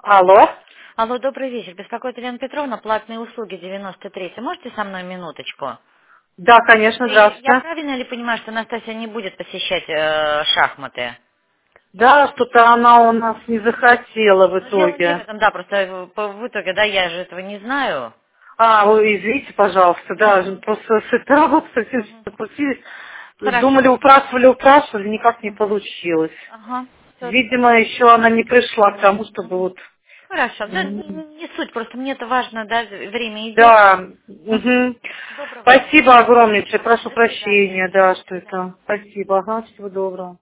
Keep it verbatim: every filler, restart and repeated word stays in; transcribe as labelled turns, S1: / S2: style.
S1: Алло.
S2: Алло, добрый вечер. Беспокоит Елена Петровна, платные услуги девяносто три. Можете со мной минуточку?
S1: Да, конечно,
S2: И Я
S1: здравствуйте.
S2: правильно ли понимаю, что Настасья не будет посещать э, шахматы?
S1: Да, что-то она у нас не захотела в
S2: Ну, дело не в
S1: итоге.
S2: этом, да, просто э, по- в итоге, да, я же этого не знаю.
S1: А, вы извините, пожалуйста, да,
S2: Мгм.
S1: просто с этого вот совсем
S2: Мгм.
S1: закрутились. Думали,
S2: Хорошо.
S1: упрашивали, упрашивали, никак не
S2: Мгм.
S1: получилось.
S2: Ага. Всё.
S1: Видимо, еще она не пришла к тому, чтобы
S2: Мгм.
S1: вот...
S2: Хорошо. Да, не,
S1: м,
S2: не- не суть, просто мне это важно, да, время идет.
S1: Да,
S2: Мгм.
S1: мгм.
S2: Доброго дня.
S1: Спасибо огромное, прошу
S2: До свидания.
S1: прощения, да,
S2: До
S1: что
S2: свидания.
S1: это. Спасибо, ага, всего доброго.